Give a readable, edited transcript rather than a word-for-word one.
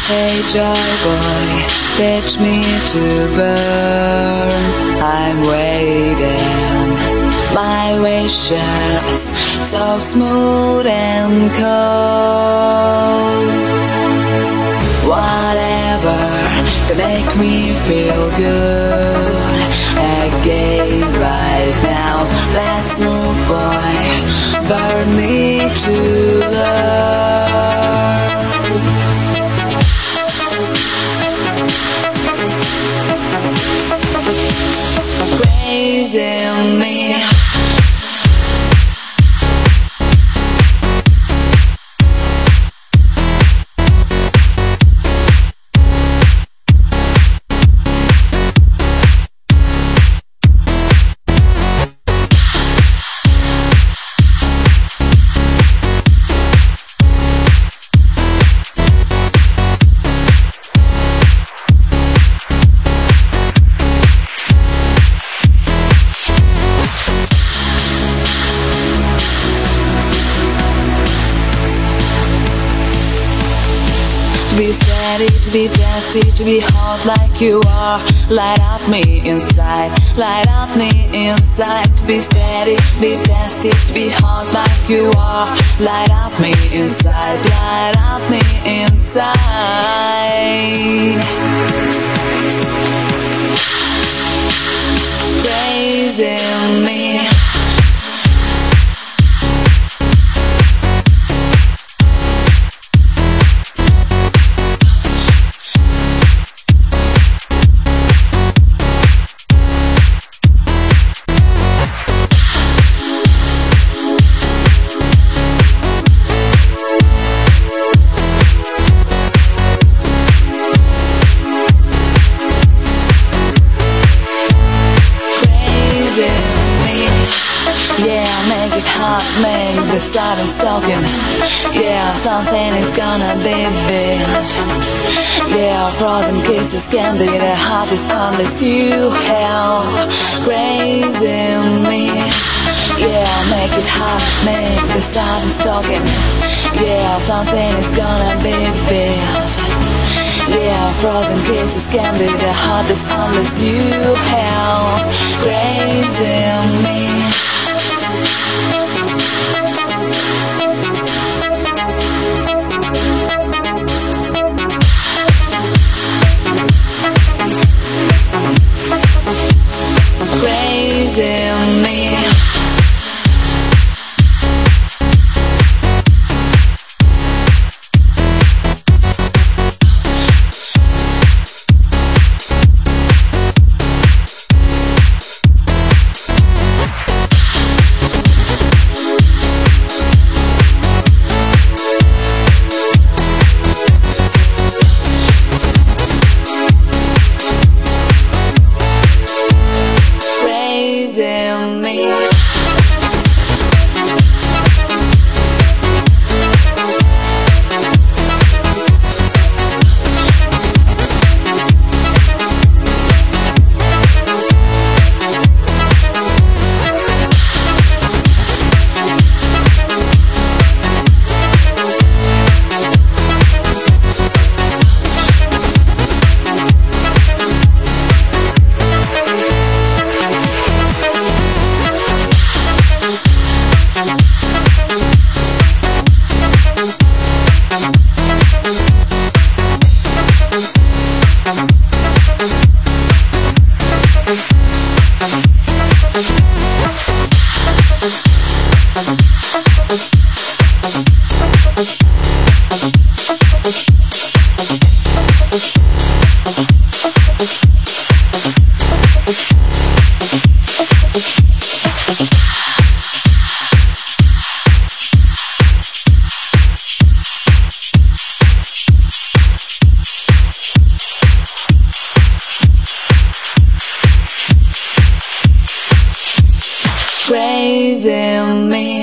Hey joy boy, teach me to burn. I'm waiting, my wishes so smooth and cold. Whatever to make me feel good again right now. Let's move boy, burn me to love. Crazy me. To be steady, to be testy, to be hot like you are. Light up me inside, light up me inside. To be steady, be testy, to be hot like you are. Light up me inside, light up me inside. Crazy me. Yeah, make it hot, make the silence talking. Yeah, something is gonna be built. Yeah, frozen kisses can be the hottest unless you help. Crazy me. Yeah, make it hot, make the silence talking. Yeah, something is gonna be built. Yeah, frozen kisses can be the hottest unless you help. Crazy me. Crazy me. Me. Crazy me.